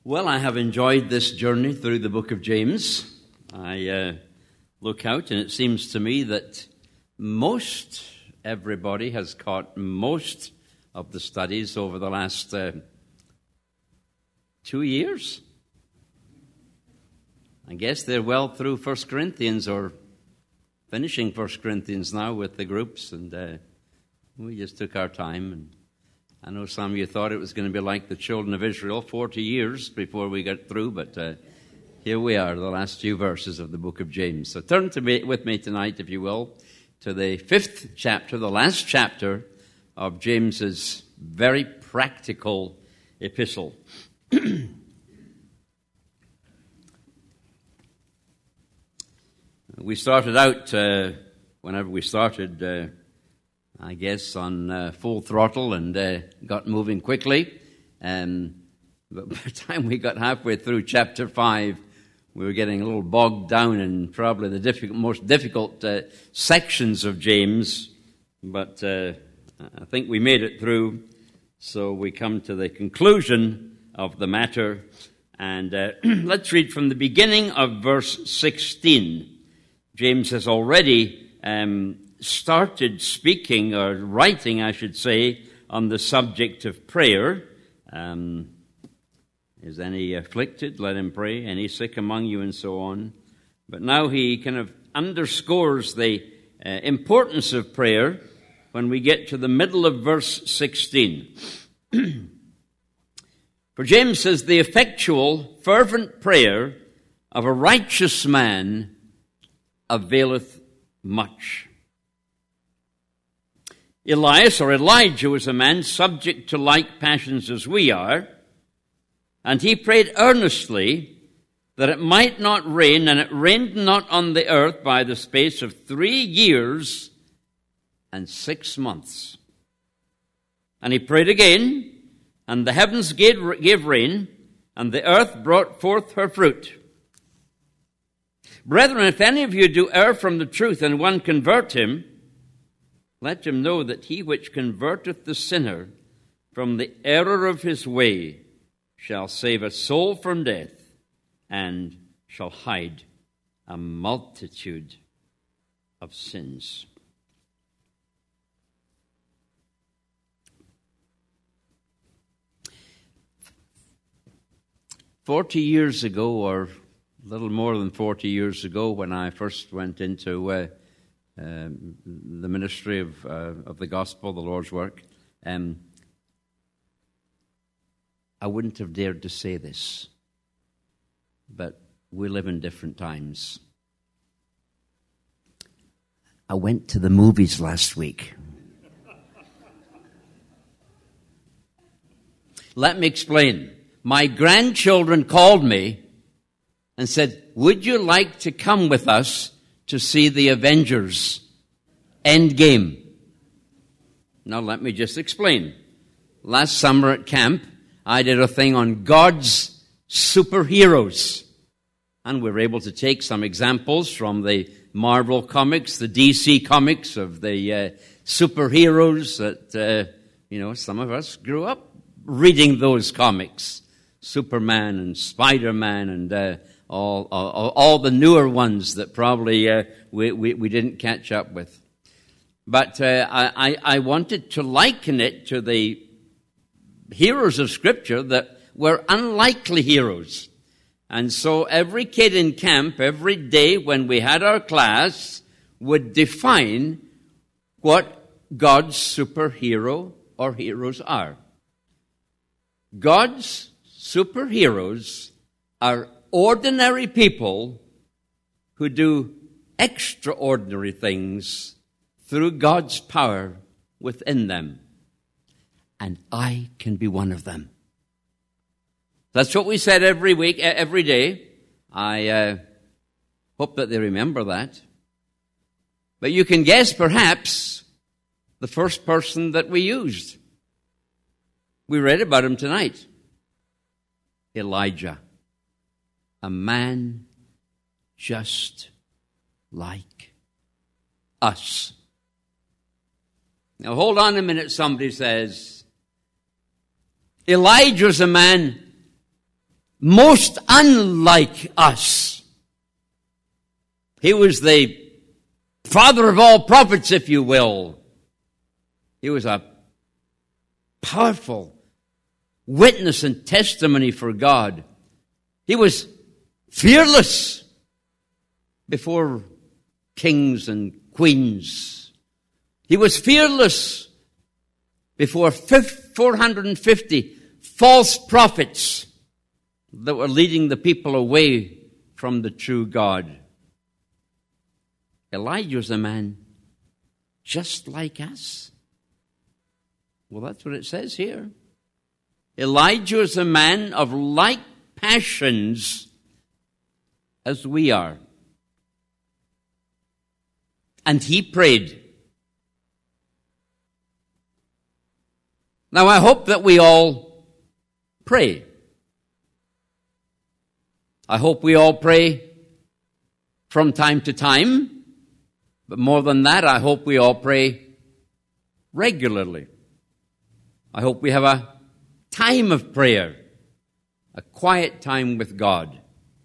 Well, I have enjoyed this journey through the book of James. I look out and it seems to me that most everybody has caught most of the studies over the last 2 years. I guess they're well through 1 Corinthians or finishing 1 Corinthians now with the groups, and we just took our time. And I know some of you thought it was going to be like the children of Israel, 40 years before we got through, but here we are, the last few verses of the book of James. So turn with me tonight, if you will, to the 5th chapter, the last chapter of James's very practical epistle. We started out, whenever we started, I guess, on full throttle and got moving quickly. But by the time we got halfway through chapter 5, we were getting a little bogged down in probably the most difficult sections of James. But I think we made it through, so we come to the conclusion of the matter. And let's read from the beginning of verse 16. James has already started speaking, or writing, I should say, on the subject of prayer. Is any afflicted? Let him pray. Any sick among you? And so on. But now he kind of underscores the importance of prayer when we get to the middle of verse 16. For James says, the effectual, fervent prayer of a righteous man availeth much. Elias, or Elijah, was a man subject to like passions as we are, and he prayed earnestly that it might not rain, and it rained not on the earth by the space of 3 years and 6 months. And he prayed again, and the heavens gave rain, and the earth brought forth her fruit. Brethren, if any of you do err from the truth, and one convert him, let him know that he which converteth the sinner from the error of his way shall save a soul from death, and shall hide a multitude of sins. "40 years ago, or a little more than 40 years ago, when I first went into the ministry of the gospel, the Lord's work, I wouldn't have dared to say this, but we live in different times. I went to the movies last week. Let me explain. My grandchildren called me and said, would you like to come with us to see the Avengers Endgame? Now let me just explain. Last summer at camp, I did a thing on God's superheroes. And we were able to take some examples from the Marvel comics, the DC comics of the superheroes that, some of us grew up reading those comics. Superman and Spider-Man and all the newer ones that probably we didn't catch up with. But I wanted to liken it to the heroes of Scripture that were unlikely heroes. And so every kid in camp, every day when we had our class, would define what God's superhero or heroes are. God's superheroes are ordinary people who do extraordinary things through God's power within them. And I can be one of them. That's what we said every week, every day. I hope that they remember that. But you can guess, perhaps, the first person that we used. We read about him tonight. Elijah. A man just like us. Now hold on a minute, somebody says. Elijah's a man most unlike us. He was the father of all prophets, if you will. He was a powerful witness and testimony for God. He was fearless before kings and queens. He was fearless before 450 false prophets that were leading the people away from the true God. Elijah was a man just like us. Well, that's what it says here. Elijah is a man of like passions as we are. And he prayed. Now, I hope that we all pray. I hope we all pray from time to time. But more than that, I hope we all pray regularly. I hope we have a time of prayer, a quiet time with God.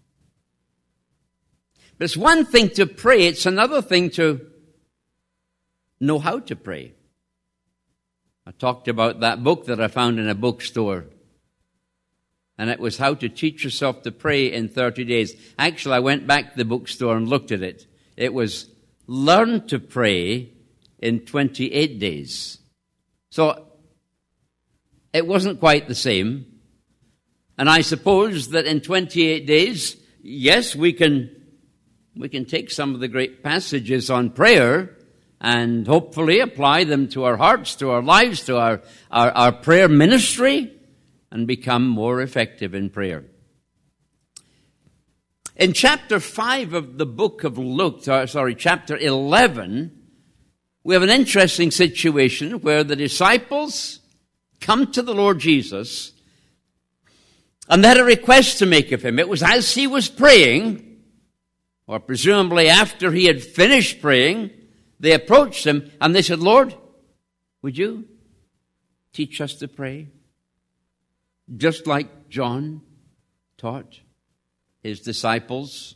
But it's one thing to pray, it's another thing to know how to pray. I talked about that book that I found in a bookstore. And it was How to Teach Yourself to Pray in 30 Days. Actually, I went back to the bookstore and looked at it. It was Learn to Pray in 28 Days. So, it wasn't quite the same. And I suppose that in 28 days, yes, we can take some of the great passages on prayer and hopefully apply them to our hearts, to our lives, to our prayer ministry, and become more effective in prayer. In chapter 5 of the book of Luke, chapter 11, we have an interesting situation where the disciples come to the Lord Jesus and they had a request to make of him. It was as he was praying, or presumably after he had finished praying, they approached him and they said, Lord, would you teach us to pray? Just like John taught his disciples.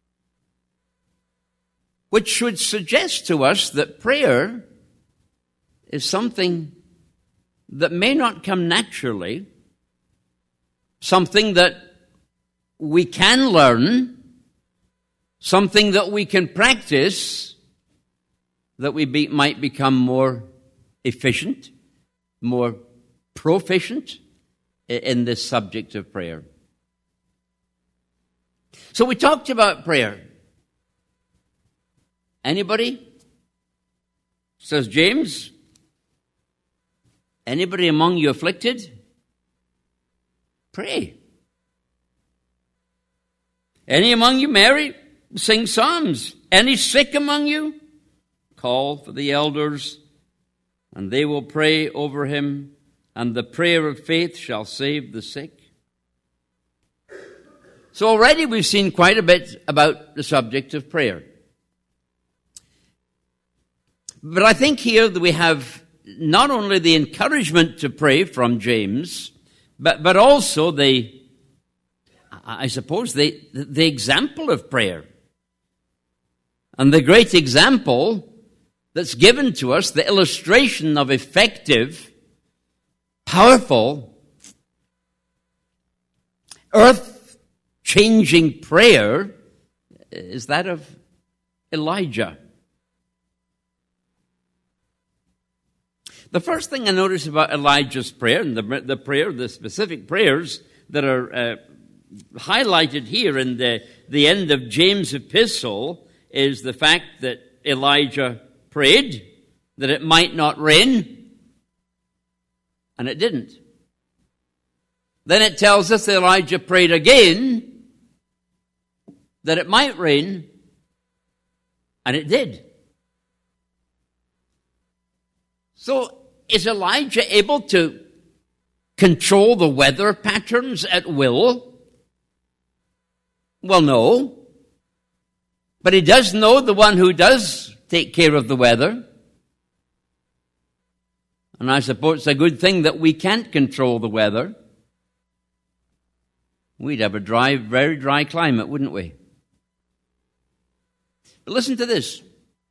Which should suggest to us that prayer is something that may not come naturally, something that we can learn, something that we can practice, that we might become more efficient, more proficient in this subject of prayer. So we talked about prayer. Anybody? Says James. Anybody among you afflicted? Pray. Any among you married? Sing psalms. Any sick among you? Call for the elders, and they will pray over him, and the prayer of faith shall save the sick. So already we've seen quite a bit about the subject of prayer. But I think here that we have not only the encouragement to pray from James, but also the example of prayer. And the great example that's given to us, the illustration of effective, powerful, earth-changing prayer is that of Elijah. The first thing I notice about Elijah's prayer, and the specific prayers that are highlighted here in the end of James' epistle, is the fact that Elijah prayed that it might not rain, and it didn't. Then it tells us that Elijah prayed again that it might rain, and it did. So, is Elijah able to control the weather patterns at will? Well, no. But he does know the one who does take care of the weather. And I suppose it's a good thing that we can't control the weather. we'd have a very dry climate, wouldn't we? But listen to this.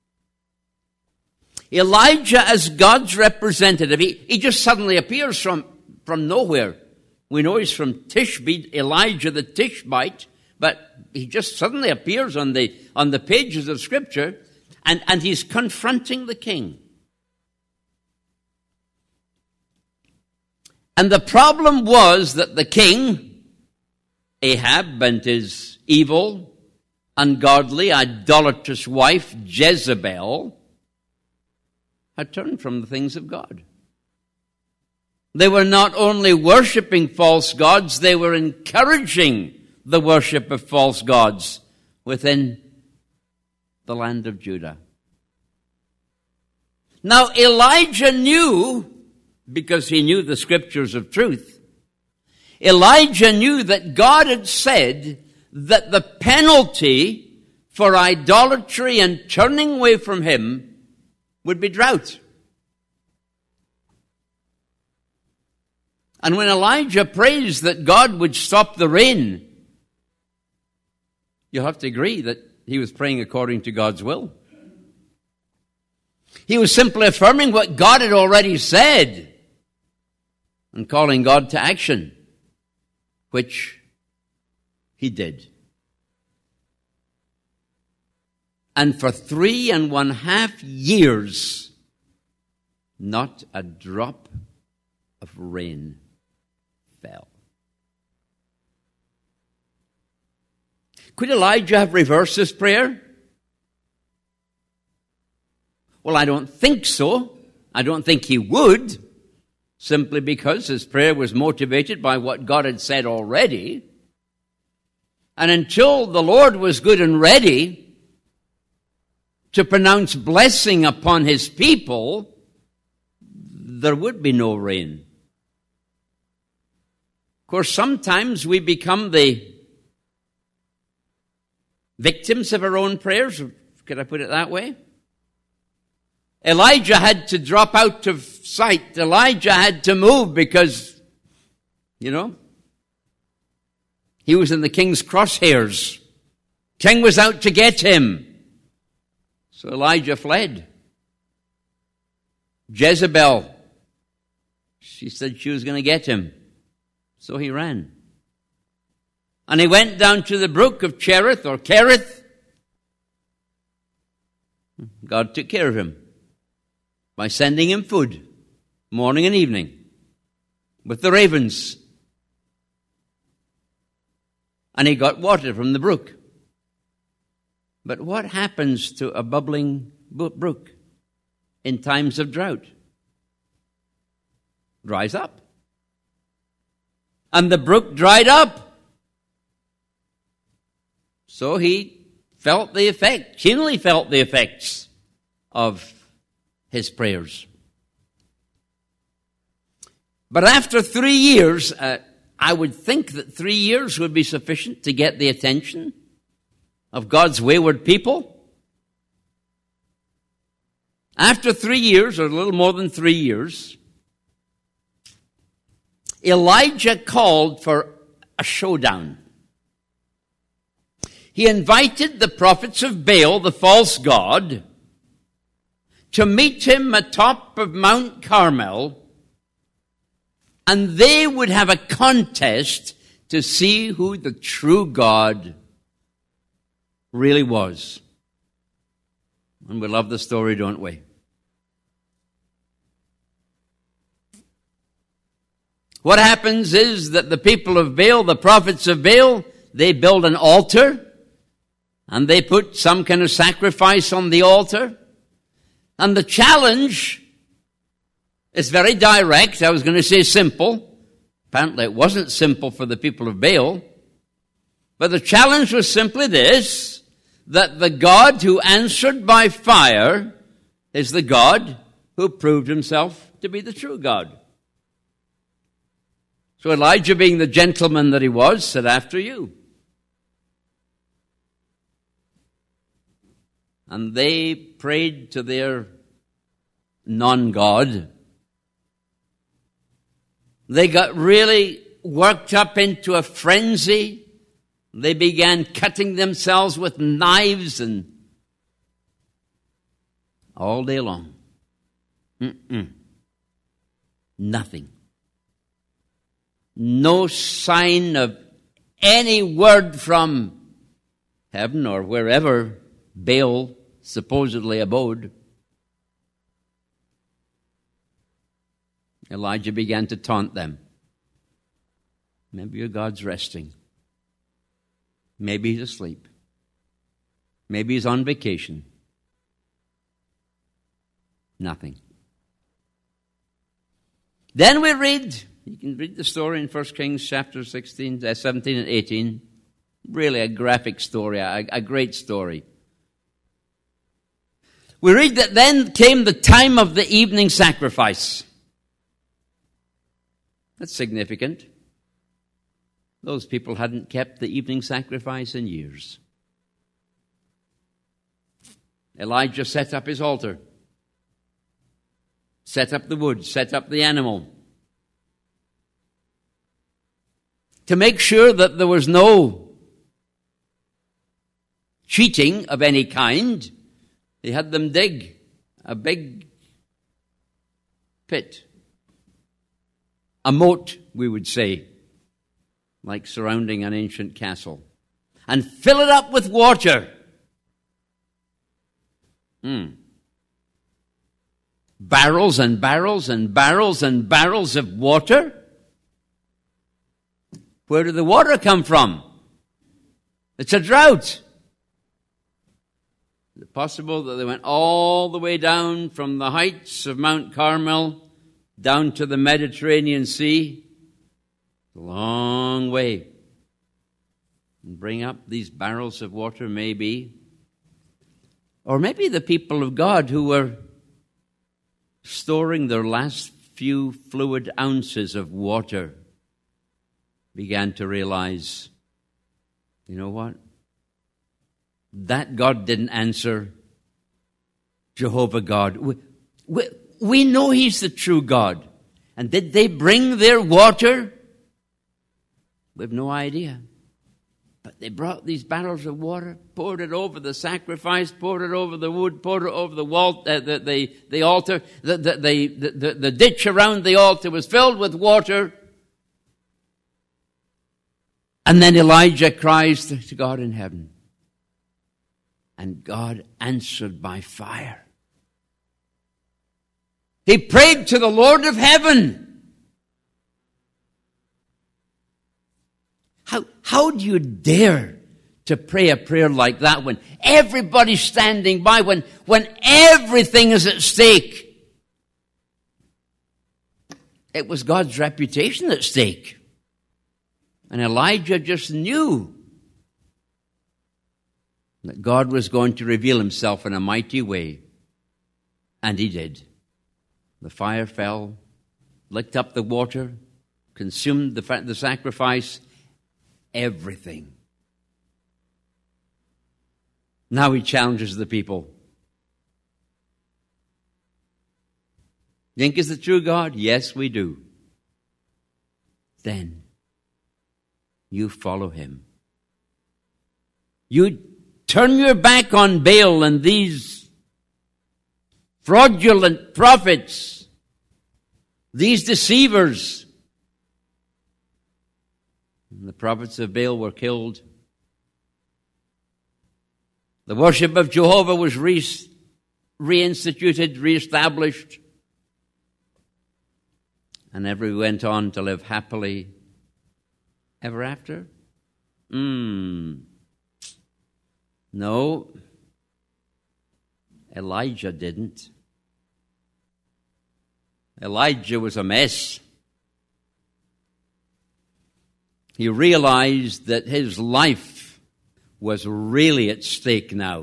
Elijah, as God's representative, he just suddenly appears from nowhere. We know he's from Tishbe, Elijah the Tishbite, but he just suddenly appears on the pages of Scripture, and he's confronting the king. And the problem was that the king, Ahab, and his evil, ungodly, idolatrous wife, Jezebel, had turned from the things of God. They were not only worshiping false gods, they were encouraging the worship of false gods within the land of Judah. Now Elijah knew, because he knew the scriptures of truth, Elijah knew that God had said that the penalty for idolatry and turning away from him would be drought. And when Elijah prays that God would stop the rain, you'll have to agree that he was praying according to God's will. He was simply affirming what God had already said and calling God to action, which he did. And for 3.5 years, not a drop of rain fell. Could Elijah have reversed his prayer? Well, I don't think so. I don't think he would, simply because his prayer was motivated by what God had said already. And until the Lord was good and ready to pronounce blessing upon his people, there would be no rain. Of course, sometimes we become the victims of our own prayers. Could I put it that way? Elijah had to drop out of sight. Elijah had to move because, he was in the king's crosshairs. King was out to get him. So Elijah fled. Jezebel, she said she was going to get him. So he ran. And he went down to the brook of Cherith or Kerith. God took care of him by sending him food morning and evening with the ravens. And he got water from the brook. But what happens to a bubbling brook in times of drought? Dries up. And the brook dried up. So he felt the effect, keenly felt the effects of his prayers. But after 3 years, I would think that 3 years would be sufficient to get the attention of God's wayward people. After 3 years, or a little more than 3 years, Elijah called for a showdown. He invited the prophets of Baal, the false god, to meet him atop of Mount Carmel, and they would have a contest to see who the true God really was. And we love the story, don't we? What happens is that the people of Baal, the prophets of Baal, they build an altar and they put some kind of sacrifice on the altar. And the challenge is very direct. I was going to say simple. Apparently it wasn't simple for the people of Baal. But the challenge was simply this, that the God who answered by fire is the God who proved himself to be the true God. So Elijah, being the gentleman that he was, said, "After you." And they prayed to their non-God. They got really worked up into a frenzy. They began cutting themselves with knives and all day long. Nothing. No sign of any word from heaven or wherever Baal supposedly abode. Elijah began to taunt them. Maybe your God's resting. Maybe he's asleep. Maybe he's on vacation. Nothing. Then we read, you can read the story in 1 Kings chapter 17 and 18. Really a graphic story, a great story. We read that then came the time of the evening sacrifice. That's significant. Those people hadn't kept the evening sacrifice in years. Elijah set up his altar, set up the wood, set up the animal, to make sure that there was no cheating of any kind. They had them dig a big pit, a moat, we would say, like surrounding an ancient castle, and fill it up with water. Barrels and barrels and barrels and barrels of water. Where did the water come from? It's a drought. Is it possible that they went all the way down from the heights of Mount Carmel down to the Mediterranean Sea? A long way. And bring up these barrels of water, maybe. Or maybe the people of God who were storing their last few fluid ounces of water began to realize, you know what? That God didn't answer. Jehovah God. We know He's the true God. And did they bring their water? We have no idea. But they brought these barrels of water, poured it over the sacrifice, poured it over the wood, poured it over the altar. The ditch around the altar was filled with water. And then Elijah cries to God in heaven. And God answered by fire. He prayed to the Lord of heaven. How do you dare to pray a prayer like that when everybody's standing by, when everything is at stake? It was God's reputation at stake. And Elijah just knew that God was going to reveal himself in a mighty way. And he did. The fire fell, licked up the water, consumed the sacrifice, everything. Now he challenges the people. Think is the true God? Yes, we do. Then you follow him. You turn your back on Baal and these fraudulent prophets, these deceivers. And the prophets of Baal were killed. The worship of Jehovah was reinstituted, reestablished. And everyone went on to live happily ever after? No. Elijah didn't. Elijah was a mess. He realized that his life was really at stake now.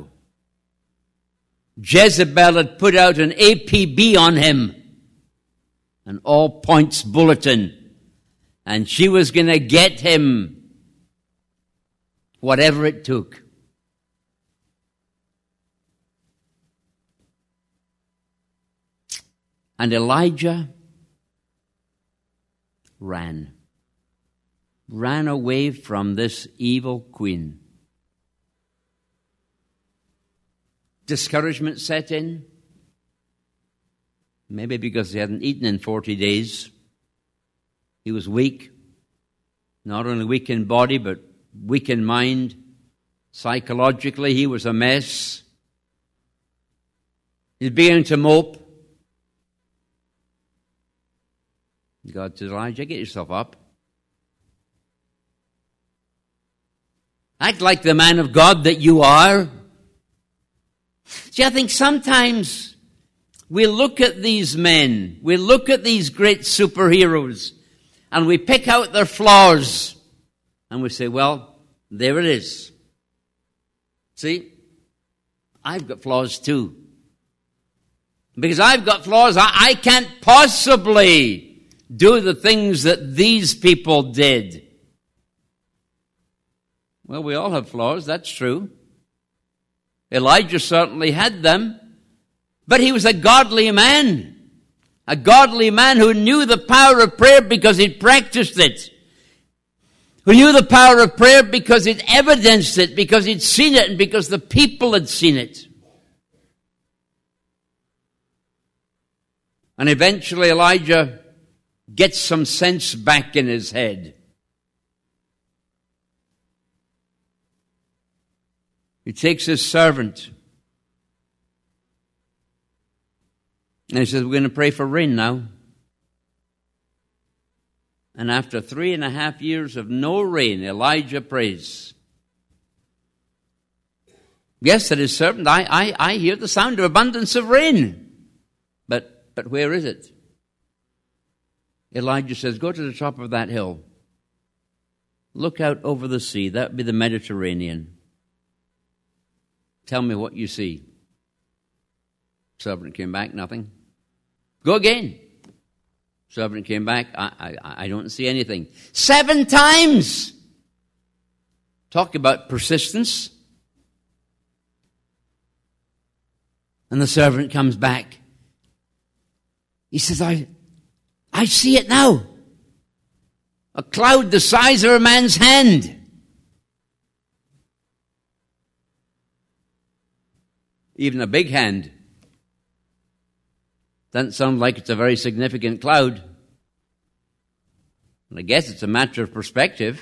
Jezebel had put out an APB on him, an all points bulletin, and she was going to get him whatever it took. And Elijah ran. ran away from this evil queen. Discouragement set in. Maybe because he hadn't eaten in 40 days. He was weak. Not only weak in body, but weak in mind. Psychologically, he was a mess. He's beginning to mope. God said, Elijah, get yourself up. Act like the man of God that you are. See, I think sometimes we look at these men, we look at these great superheroes, and we pick out their flaws, and we say, well, there it is. See, I've got flaws too. Because I've got flaws, I can't possibly do the things that these people did. Well, we all have flaws, that's true. Elijah certainly had them, but he was a godly man who knew the power of prayer because he'd practiced it, who knew the power of prayer because he'd evidenced it, because he'd seen it, and because the people had seen it. And eventually Elijah gets some sense back in his head. He takes his servant and he says, we're going to pray for rain now. And after 3.5 years of no rain, Elijah prays. Yes, said his servant, I hear the sound of abundance of rain. But where is it? Elijah says, go to the top of that hill. Look out over the sea. That would be the Mediterranean. Tell me what you see. Servant came back, nothing. Go again. Servant came back, I don't see anything. 7 times! Talk about persistence. And the servant comes back. He says, I see it now. A cloud the size of a man's hand. Even a big hand. Doesn't sound like it's a very significant cloud. And I guess it's a matter of perspective.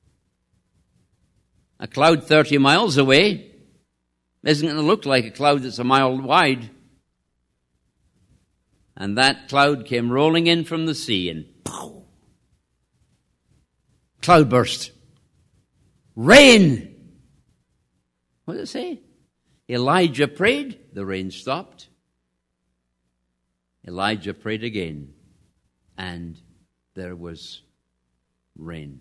A cloud 30 miles away isn't going to look like a cloud that's a mile wide. And that cloud came rolling in from the sea and pow! Cloudburst. Rain! What does it say? Elijah prayed, the rain stopped. Elijah prayed again, and there was rain.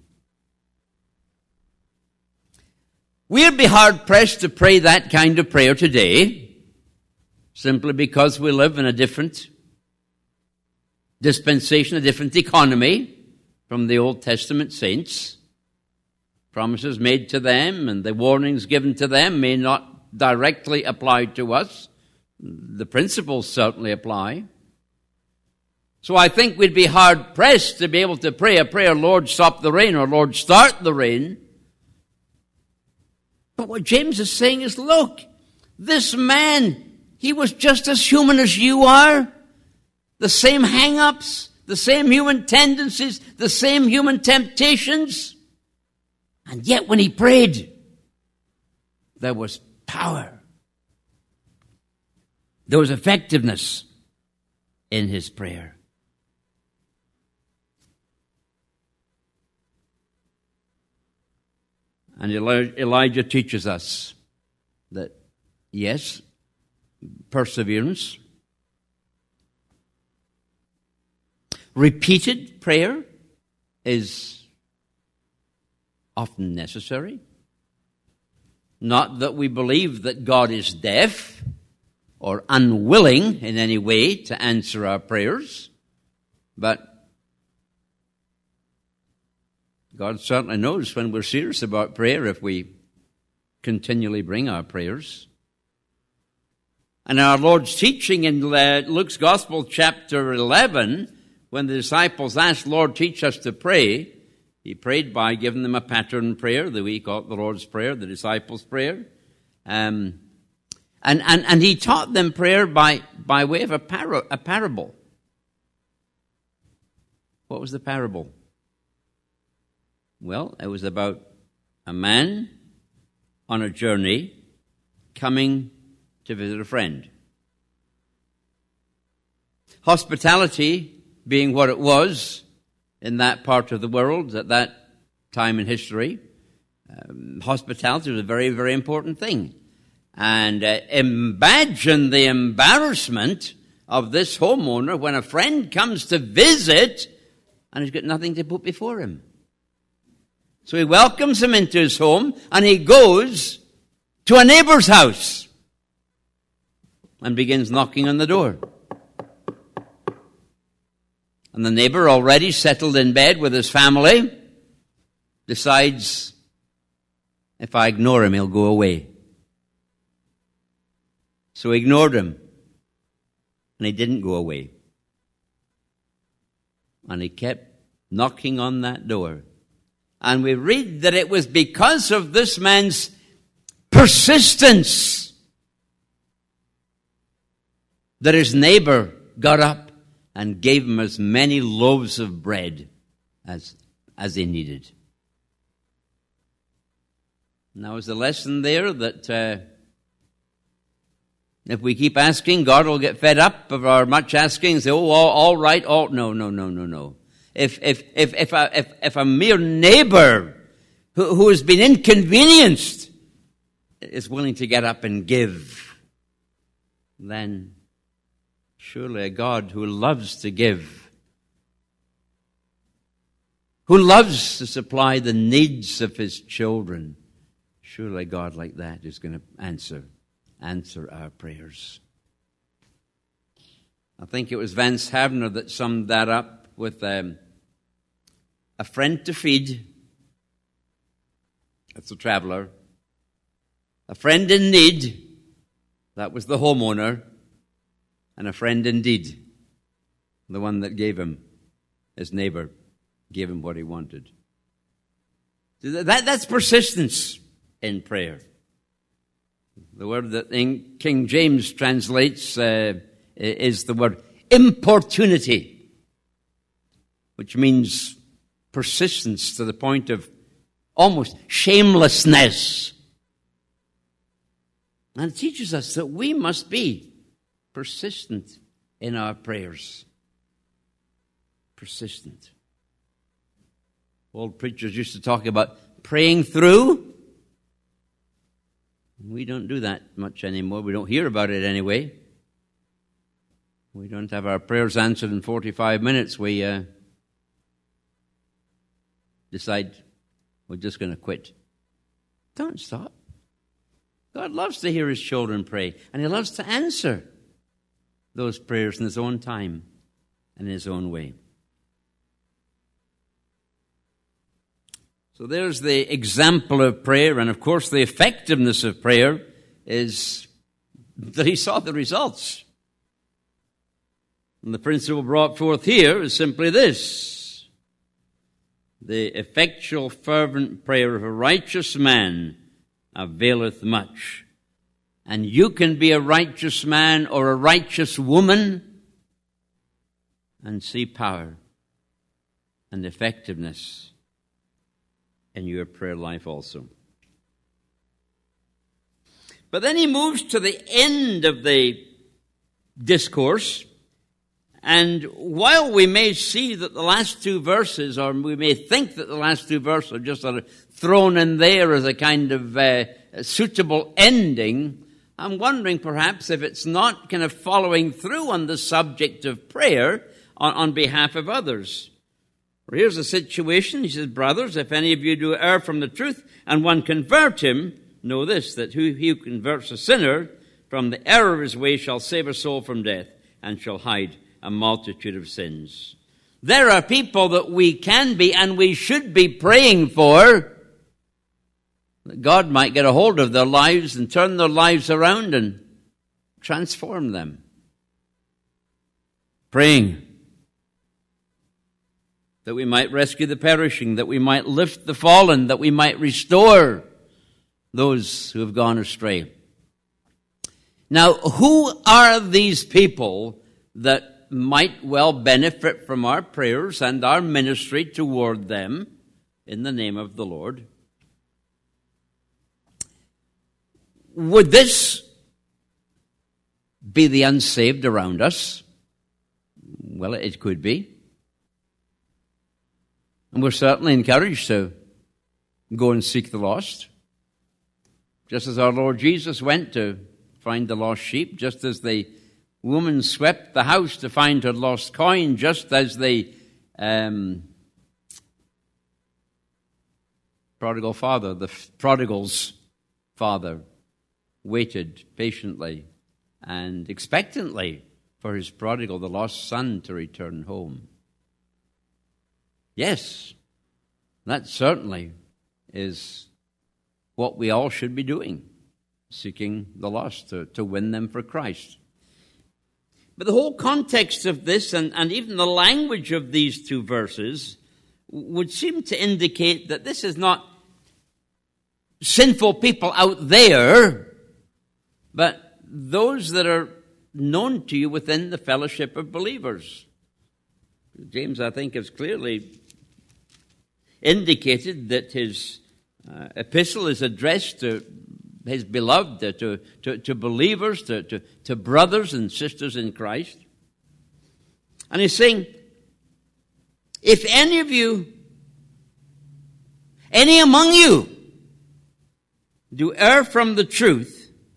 We'd be hard-pressed to pray that kind of prayer today, simply because we live in a different dispensation, a different economy from the Old Testament saints. Promises made to them and the warnings given to them may not directly apply to us. The principles certainly apply. So I think we'd be hard-pressed to be able to pray a prayer, Lord, stop the rain, or Lord, start the rain. But what James is saying is, look, this man, he was just as human as you are. The same hang-ups, the same human tendencies, the same human temptations. And yet when he prayed, there was power. There was effectiveness in his prayer. And Elijah teaches us that, yes, perseverance, repeated prayer is often necessary. Not that we believe that God is deaf or unwilling in any way to answer our prayers, but God certainly knows when we're serious about prayer if we continually bring our prayers. And our Lord's teaching in Luke's Gospel, chapter 11, when the disciples asked, Lord, teach us to pray, He prayed by giving them a pattern prayer, that we call it the Lord's Prayer, the disciples' prayer. And he taught them prayer by way of a parable. What was the parable? Well, it was about a man on a journey coming to visit a friend. Hospitality being what it was in that part of the world at that time in history, hospitality was a very, very important thing. And imagine the embarrassment of this homeowner when a friend comes to visit and he's got nothing to put before him. So he welcomes him into his home and he goes to a neighbor's house and begins knocking on the door. And the neighbor, already settled in bed with his family, decides, if I ignore him, he'll go away. So he ignored him. And he didn't go away. And he kept knocking on that door. And we read that it was because of this man's persistence that his neighbor got up and gave him as many loaves of bread as he needed. Now, is the lesson there that if we keep asking, God will get fed up of our much asking and say, oh, all right, no. If a mere neighbor who has been inconvenienced is willing to get up and give, then surely a God who loves to give, who loves to supply the needs of his children, surely a God like that is going to answer our prayers. I think it was Vance Havner that summed that up with a friend to feed. That's a traveler. A friend in need. That was the homeowner. And a friend indeed. The one that gave him, his neighbor, gave him what he wanted. That's persistence in prayer. The word that in King James translates is the word importunity, which means persistence to the point of almost shamelessness. And it teaches us that we must be persistent in our prayers. Persistent. Old preachers used to talk about praying through. We don't do that much anymore. We don't hear about it anyway. We don't have our prayers answered in 45 minutes. We decide we're just going to quit. Don't stop. God loves to hear his children pray, and he loves to answer those prayers in his own time and in his own way. So there's the example of prayer, and of course the effectiveness of prayer is that he saw the results. And the principle brought forth here is simply this: the effectual fervent prayer of a righteous man availeth much. And you can be a righteous man or a righteous woman and see power and effectiveness in your prayer life also. But then he moves to the end of the discourse, and while we may see that the last two verses, or we may think that the last two verses are just sort of thrown in there as a kind of suitable ending, I'm wondering perhaps if it's not kind of following through on the subject of prayer on behalf of others. Well, here's the situation. He says, brothers, if any of you do err from the truth and one convert him, know this, that he who converts a sinner from the error of his way shall save a soul from death and shall hide a multitude of sins. There are people that we can be and we should be praying for, that God might get a hold of their lives and turn their lives around and transform them. Praying. that we might rescue the perishing, that we might lift the fallen, that we might restore those who have gone astray. Now, who are these people that might well benefit from our prayers and our ministry toward them in the name of the Lord? Would this be the unsaved around us? Well, it could be. And we're certainly encouraged to go and seek the lost. Just as our Lord Jesus went to find the lost sheep, just as the woman swept the house to find her lost coin, just as the prodigal's father waited patiently and expectantly for his prodigal, the lost son, to return home. Yes, that certainly is what we all should be doing, seeking the lost to win them for Christ. But the whole context of this and even the language of these two verses would seem to indicate that this is not sinful people out there, but those that are known to you within the fellowship of believers. James, I think, has clearly indicated that his epistle is addressed to his beloved, to believers, to brothers and sisters in Christ. And he's saying, if any among you, do err from the truth,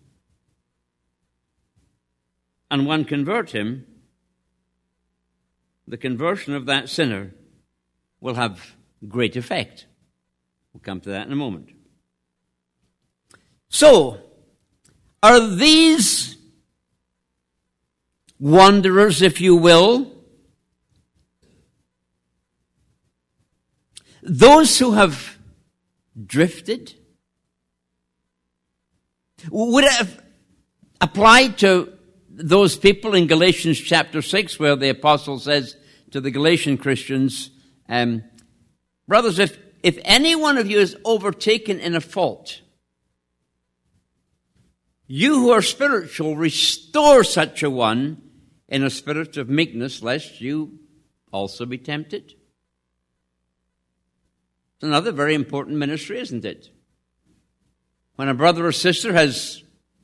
and one convert him, the conversion of that sinner will have great effect. We'll come to that in a moment. So, are these wanderers, if you will, those who have drifted? Would it have applied to those people in Galatians chapter 6 where the apostle says to the Galatian Christians, brothers, if any one of you is overtaken in a fault, you who are spiritual, restore such a one in a spirit of meekness, lest you also be tempted. It's another very important ministry, isn't it? When a brother or sister has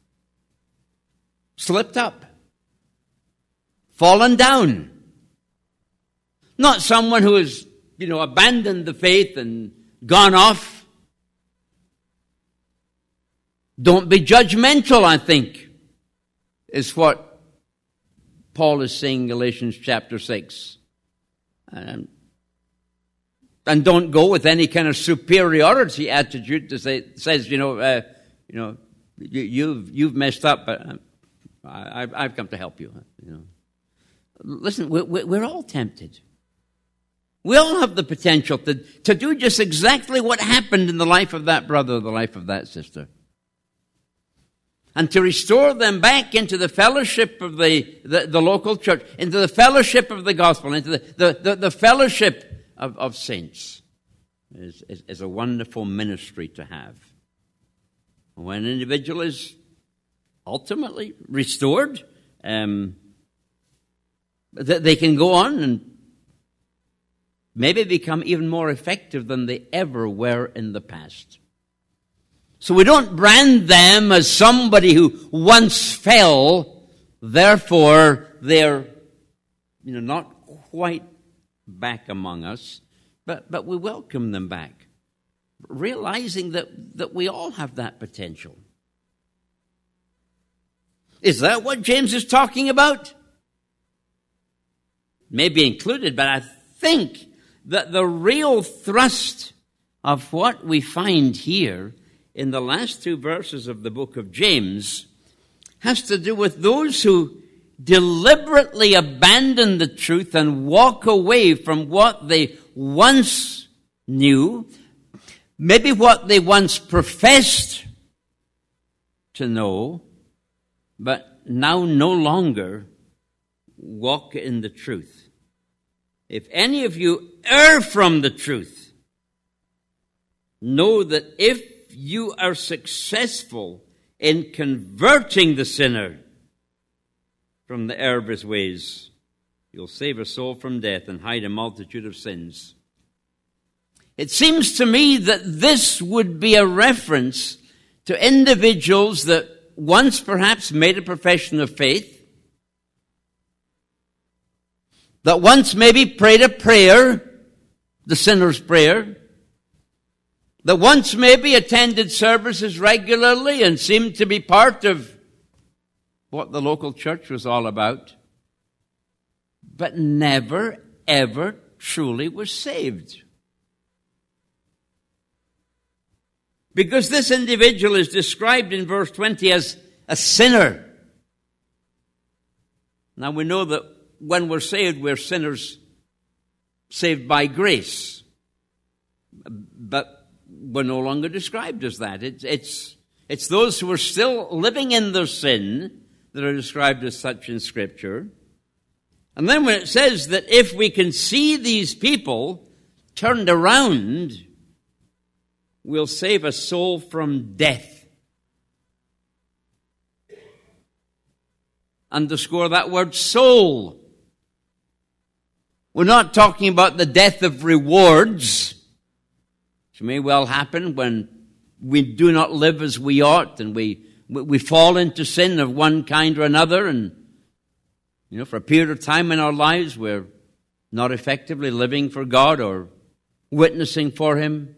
slipped up, fallen down, not someone who has, abandoned the faith and gone off. Don't be judgmental, I think, is what Paul is saying in Galatians chapter 6. And don't go with any kind of superiority attitude to says, you've messed up, but I've come to help you. Listen, we're all tempted. We all have the potential to do just exactly what happened in the life of that brother or the life of that sister. And to restore them back into the fellowship of the local church, into the fellowship of the gospel, into the fellowship of saints is a wonderful ministry to have. When an individual is ultimately restored, they can go on and maybe become even more effective than they ever were in the past. So we don't brand them as somebody who once fell, therefore they're not quite back among us, but we welcome them back, realizing that we all have that potential. Is that what James is talking about? May be included, but I think that the real thrust of what we find here in the last two verses of the book of James has to do with those who deliberately abandon the truth and walk away from what they once knew, maybe what they once professed to know, but now no longer walk in the truth. If any of you err from the truth, know that if you are successful in converting the sinner from the error of his ways, you'll save a soul from death and hide a multitude of sins. It seems to me that this would be a reference to individuals that once perhaps made a profession of faith, that once maybe prayed a prayer, the sinner's prayer, that once maybe attended services regularly and seemed to be part of what the local church was all about, but never, ever truly was saved. Because this individual is described in verse 20 as a sinner. Now we know that when we're sinners saved by grace. But we're no longer described as that. It's those who are still living in their sin that are described as such in Scripture. And then when it says that if we can see these people turned around, we'll save a soul from death. Underscore that word soul. We're not talking about the death of rewards, which may well happen when we do not live as we ought and we fall into sin of one kind or another, and for a period of time in our lives we're not effectively living for God or witnessing for Him.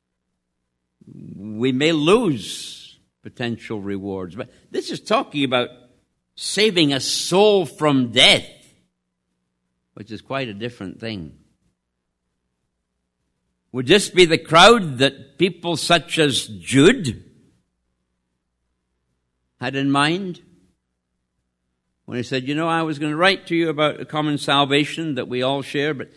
We may lose potential rewards. But this is talking about saving a soul from death, which is quite a different thing. Would this be the crowd that people such as Jude had in mind when he said, I was going to write to you about a common salvation that we all share, but,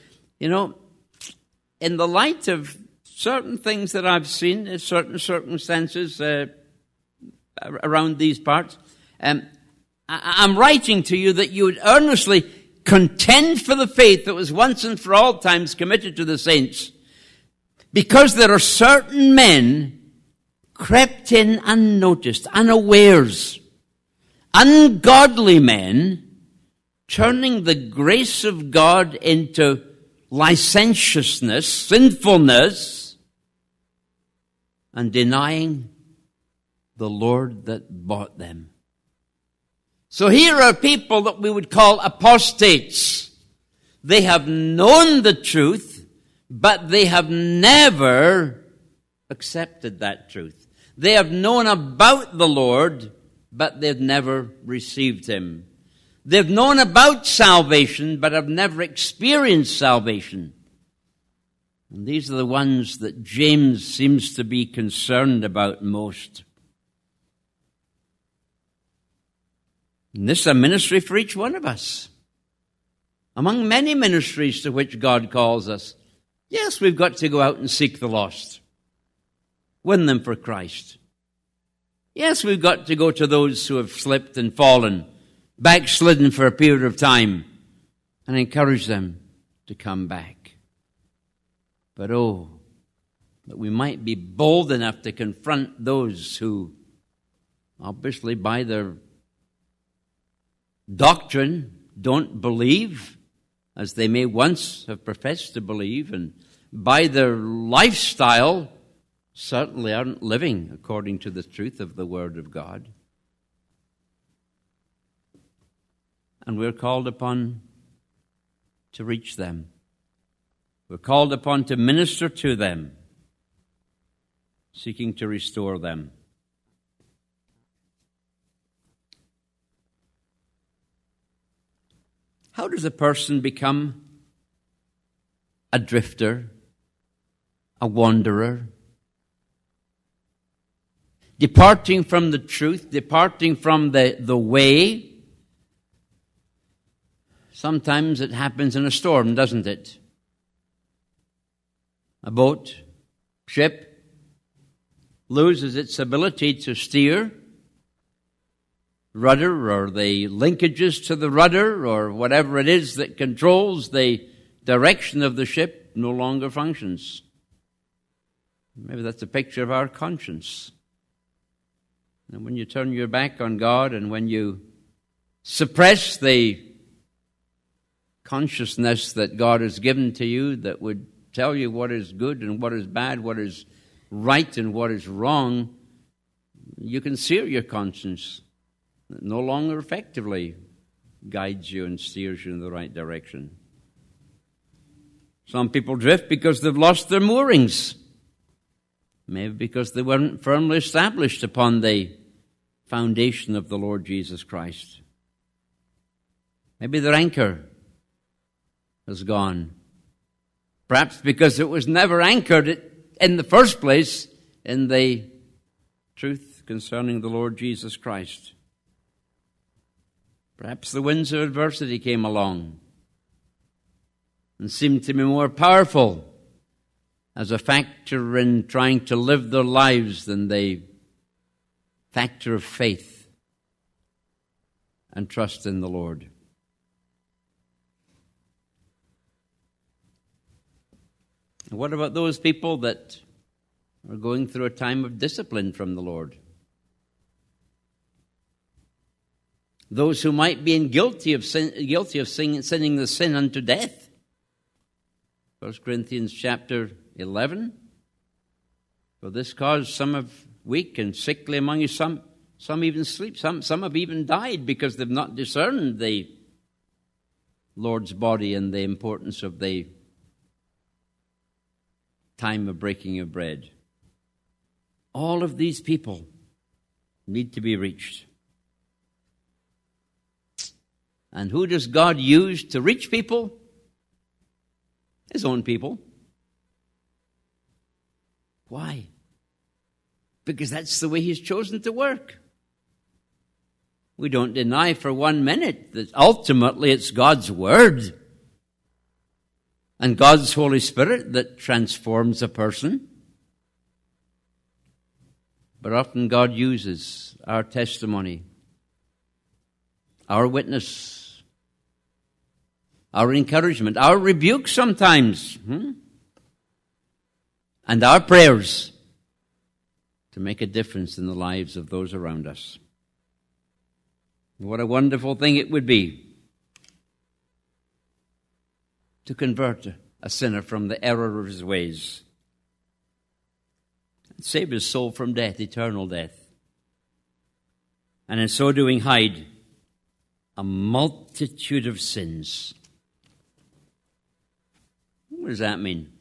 in the light of certain things that I've seen in certain circumstances around these parts, I'm writing to you that you would earnestly contend for the faith that was once and for all times committed to the saints, because there are certain men crept in unnoticed, unawares, ungodly men, turning the grace of God into licentiousness, sinfulness, and denying the Lord that bought them. So here are people that we would call apostates. They have known the truth, but they have never accepted that truth. They have known about the Lord, but they've never received Him. They've known about salvation, but have never experienced salvation. And these are the ones that James seems to be concerned about most. And this is a ministry for each one of us. Among many ministries to which God calls us, yes, we've got to go out and seek the lost. Win them for Christ. Yes, we've got to go to those who have slipped and fallen, backslidden for a period of time, and encourage them to come back. But that we might be bold enough to confront those who, obviously by their doctrine, don't believe as they may once have professed to believe, and by their lifestyle certainly aren't living according to the truth of the Word of God. And we're called upon to reach them. We're called upon to minister to them, seeking to restore them. How does a person become a drifter, a wanderer? Departing from the truth, departing from the way. Sometimes it happens in a storm, doesn't it? A boat, ship, loses its ability to steer, rudder or the linkages to the rudder or whatever it is that controls the direction of the ship. no longer functions. Maybe that's a picture of our conscience. And when you turn your back on God and when you suppress the consciousness that God has given to you that would tell you what is good and what is bad, what is right and what is wrong, you can sear your conscience. It no longer effectively guides you and steers you in the right direction. Some people drift because they've lost their moorings. Maybe because they weren't firmly established upon the foundation of the Lord Jesus Christ. Maybe their anchor has gone. Perhaps because it was never anchored in the first place in the truth concerning the Lord Jesus Christ. Perhaps the winds of adversity came along and seemed to be more powerful as a factor in trying to live their lives than the factor of faith and trust in the Lord. And what about those people that are going through a time of discipline from the Lord? Those who might be guilty of sinning the sin unto death. 1 Corinthians chapter 11. For this cause some are weak and sickly among you, some even sleep, some have even died because they've not discerned the Lord's body and the importance of the time of breaking of bread. All of these people need to be reached. And who does God use to reach people? His own people. Why? Because that's the way He's chosen to work. We don't deny for 1 minute that ultimately it's God's Word and God's Holy Spirit that transforms a person. But often God uses our testimony, our witness, our encouragement, our rebuke sometimes, and our prayers to make a difference in the lives of those around us. What a wonderful thing it would be to convert a sinner from the error of his ways and save his soul from death, eternal death, and in so doing hide a multitude of sins. What does that mean?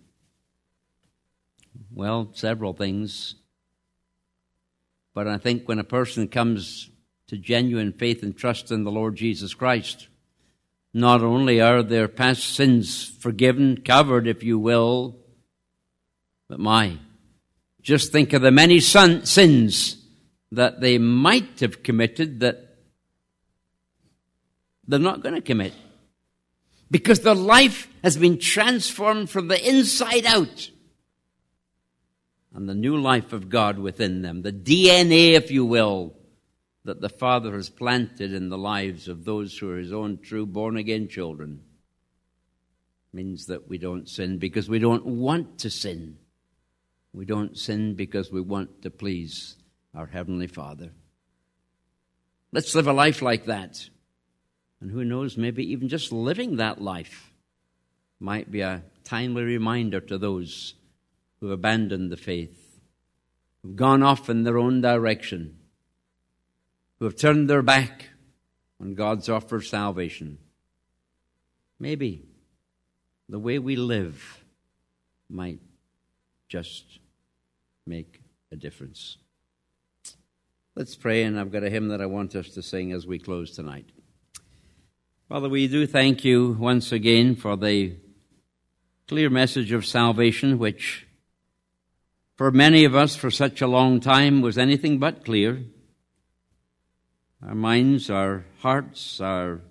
Well, several things. But I think when a person comes to genuine faith and trust in the Lord Jesus Christ, not only are their past sins forgiven, covered, if you will, but just think of the many sins that they might have committed that they're not going to commit. Because their life has been transformed from the inside out. And the new life of God within them, the DNA, if you will, that the Father has planted in the lives of those who are His own true born-again children, means that we don't sin because we don't want to sin. We don't sin because we want to please our Heavenly Father. Let's live a life like that. And who knows, maybe even just living that life might be a timely reminder to those who have abandoned the faith, who've gone off in their own direction, who have turned their back on God's offer of salvation. Maybe the way we live might just make a difference. Let's pray, and I've got a hymn that I want us to sing as we close tonight. Father, we do thank You once again for the clear message of salvation, which for many of us for such a long time was anything but clear. Our minds, our hearts, our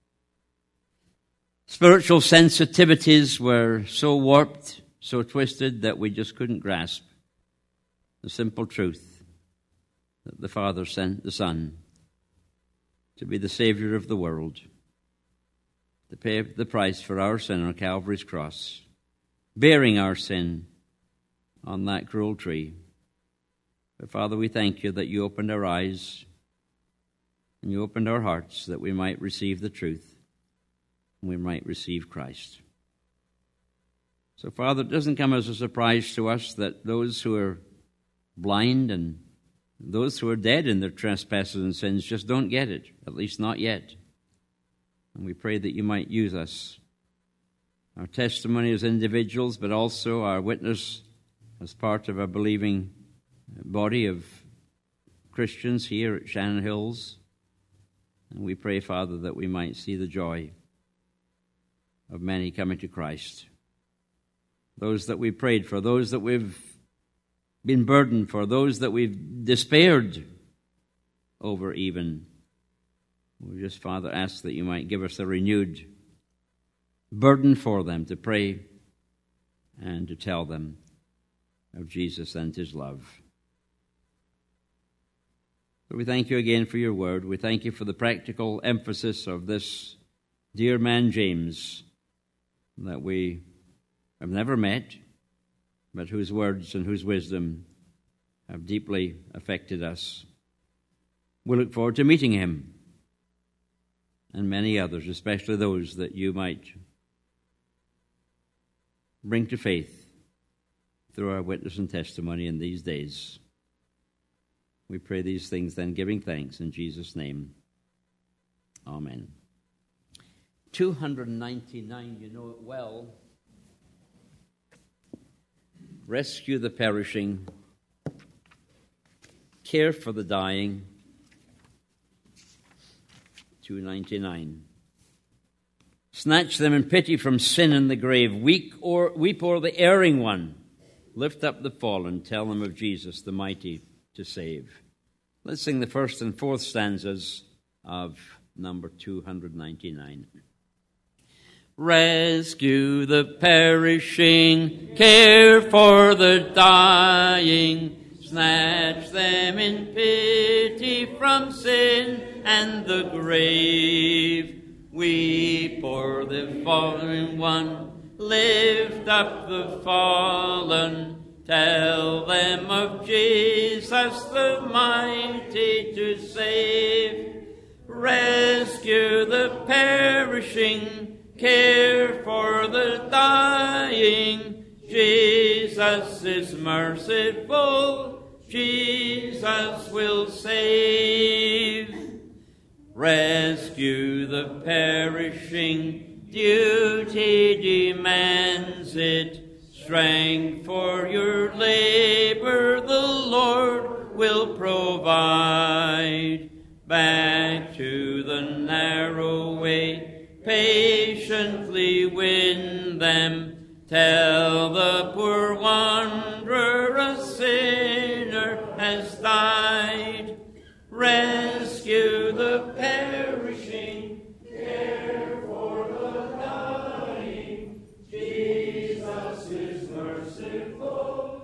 spiritual sensitivities were so warped, so twisted that we just couldn't grasp the simple truth that the Father sent the Son to be the Savior of the world, to pay the price for our sin on Calvary's cross, bearing our sin on that cruel tree. But Father, we thank you that you opened our eyes and you opened our hearts that we might receive the truth and we might receive Christ. So, Father, it doesn't come as a surprise to us that those who are blind and those who are dead in their trespasses and sins just don't get it, at least not yet. And we pray that you might use us, our testimony as individuals, but also our witness as part of a believing body of Christians here at Shannon Hills. And we pray, Father, that we might see the joy of many coming to Christ. Those that we prayed for, those that we've been burdened for, those that we've despaired over even. We just, Father, ask that you might give us a renewed burden for them to pray and to tell them of Jesus and his love. So we thank you again for your word. We thank you for the practical emphasis of this dear man James that we have never met, but whose words and whose wisdom have deeply affected us. We look forward to meeting him and many others, especially those that you might bring to faith through our witness and testimony in these days. We pray these things then, giving thanks in Jesus' name. Amen. 299, you know it well. Rescue the perishing, care for the dying. 299. Snatch them in pity from sin and the grave. Weep o'er the erring one. Lift up the fallen. Tell them of Jesus, the mighty to save. Let's sing the first and fourth stanzas of number 299. Rescue the perishing, care for the dying, snatch them in pity from sin and the grave. Weep o'er the fallen one, lift up the fallen, tell them of Jesus the mighty to save. Rescue the perishing, care for the dying. Jesus is merciful, Jesus will save. Rescue the perishing, duty demands it. Strength for your labor the Lord will provide. Back to the narrow way, patiently win them. Tell the poor wanderer a sinner has died. Rescue the perishing, care for the dying. Jesus is merciful,